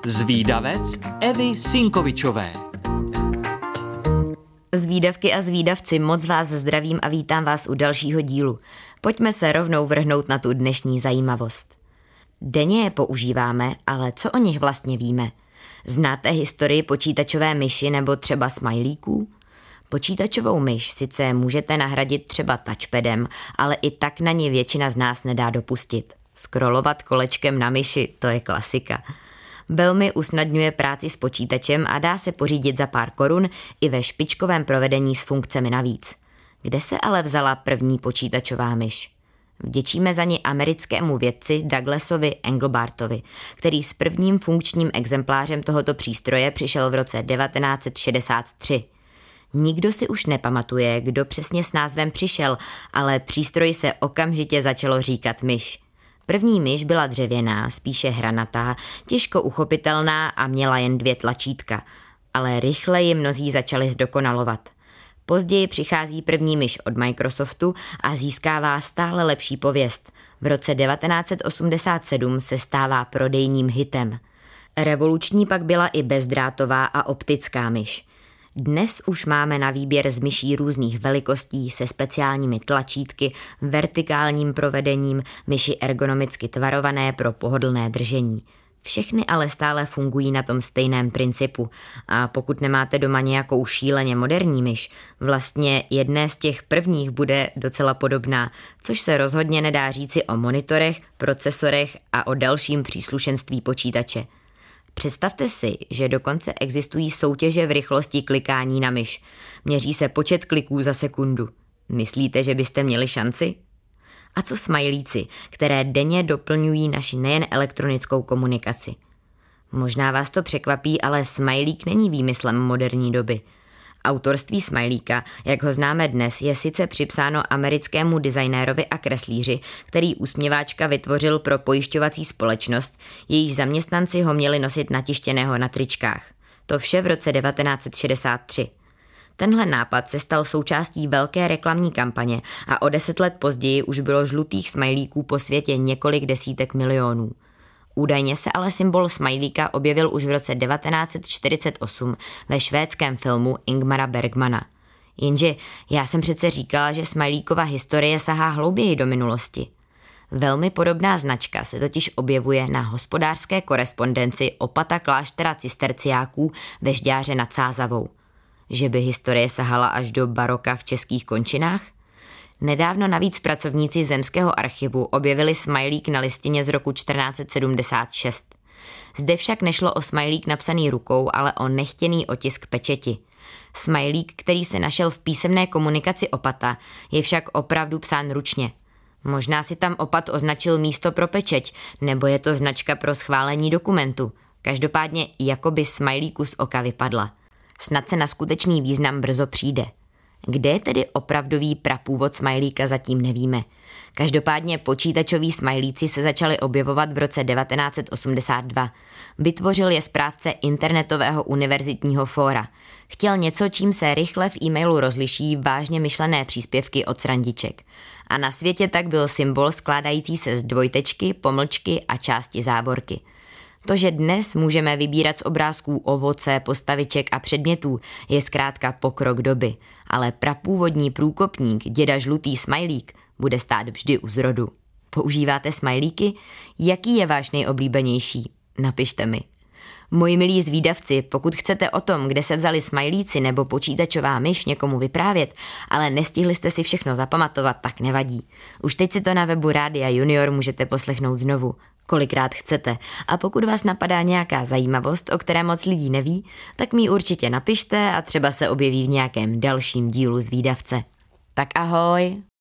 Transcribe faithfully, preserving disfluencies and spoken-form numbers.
Zvídavec Evy Sinkovičové. Zvídavky a zvídavci, moc vás zdravím a vítám vás u dalšího dílu. Pojďme se rovnou vrhnout na tu dnešní zajímavost. Denně je používáme, ale co o nich vlastně víme? Znáte historii počítačové myši nebo třeba smajlíků? Počítačovou myš sice můžete nahradit třeba touchpadem, ale i tak na ně většina z nás nedá dopustit. Scrollovat kolečkem na myši, to je klasika. Velmi usnadňuje práci s počítačem a dá se pořídit za pár korun i ve špičkovém provedení s funkcemi navíc. Kde se ale vzala první počítačová myš? Vděčíme za ni americkému vědci Douglasovi Engelbartovi, který s prvním funkčním exemplářem tohoto přístroje přišel v roce devatenáct set šedesát tři. Nikdo si už nepamatuje, kdo přesně s názvem přišel, ale přístroji se okamžitě začalo říkat myš. První myš byla dřevěná, spíše hranatá, těžko uchopitelná a měla jen dvě tlačítka, ale rychle ji mnozí začali zdokonalovat. Později přichází první myš od Microsoftu a získává stále lepší pověst. V roce devatenáct set osmdesát sedm se stává prodejním hitem. Revoluční pak byla i bezdrátová a optická myš. Dnes už máme na výběr z myší různých velikostí se speciálními tlačítky, vertikálním provedením, myši ergonomicky tvarované pro pohodlné držení. Všechny ale stále fungují na tom stejném principu a pokud nemáte doma nějakou šíleně moderní myš, vlastně jedné z těch prvních bude docela podobná, což se rozhodně nedá říci o monitorech, procesorech a o dalším příslušenství počítače. Představte si, že dokonce existují soutěže v rychlosti klikání na myš. Měří se počet kliků za sekundu. Myslíte, že byste měli šanci? A co smajlíci, které denně doplňují naši nejen elektronickou komunikaci? Možná vás to překvapí, ale smajlík není výmyslem moderní doby. Autorství smajlíka, jak ho známe dnes, je sice připsáno americkému designérovi a kreslíři, který úsměváčka vytvořil pro pojišťovací společnost, jejíž zaměstnanci ho měli nosit natištěného na tričkách. To vše v roce devatenáct set šedesát tři. Tenhle nápad se stal součástí velké reklamní kampaně a o deset let později už bylo žlutých smajlíků po světě několik desítek milionů. Údajně se ale symbol smajlíka objevil už v roce devatenáct set čtyřicet osm ve švédském filmu Ingmara Bergmana. Jenže já jsem přece říkala, že smajlíkova historie sahá hlouběji do minulosti. Velmi podobná značka se totiž objevuje na hospodářské korespondenci opata kláštera cisterciáků ve Žďáře nad Sázavou. Že by historie sahala až do baroka v českých končinách? Nedávno navíc pracovníci Zemského archivu objevili smajlík na listině z roku čtrnáct set sedmdesát šest. Zde však nešlo o smajlík napsaný rukou, ale o nechtěný otisk pečeti. Smajlík, který se našel v písemné komunikaci opata, je však opravdu psán ručně. Možná si tam opat označil místo pro pečeť, nebo je to značka pro schválení dokumentu. Každopádně jakoby smajlíku z oka vypadla. Snad se na skutečný význam brzo přijde. Kde je tedy opravdový prapůvod smajlíka, zatím nevíme. Každopádně počítačoví smajlíci se začali objevovat v roce devatenáct set osmdesát dva. Vytvořil je správce internetového univerzitního fóra. Chtěl něco, čím se rychle v e-mailu rozliší vážně myšlené příspěvky od srandiček. A na světě tak byl symbol skládající se z dvojtečky, pomlčky a části závorky. To, že dnes můžeme vybírat z obrázků ovoce, postaviček a předmětů, je zkrátka pokrok doby, ale prapůvodní průkopník, děda žlutý smajlík, bude stát vždy u zrodu. Používáte smajlíky? Jaký je váš nejoblíbenější? Napište mi. Moji milí zvídavci, pokud chcete o tom, kde se vzali smajlíci nebo počítačová myš někomu vyprávět, ale nestihli jste si všechno zapamatovat, tak nevadí. Už teď si to na webu Rádia Junior můžete poslechnout znovu, kolikrát chcete. A pokud vás napadá nějaká zajímavost, o které moc lidí neví, tak mi ji určitě napište a třeba se objeví v nějakém dalším dílu Zvídavce. Tak ahoj!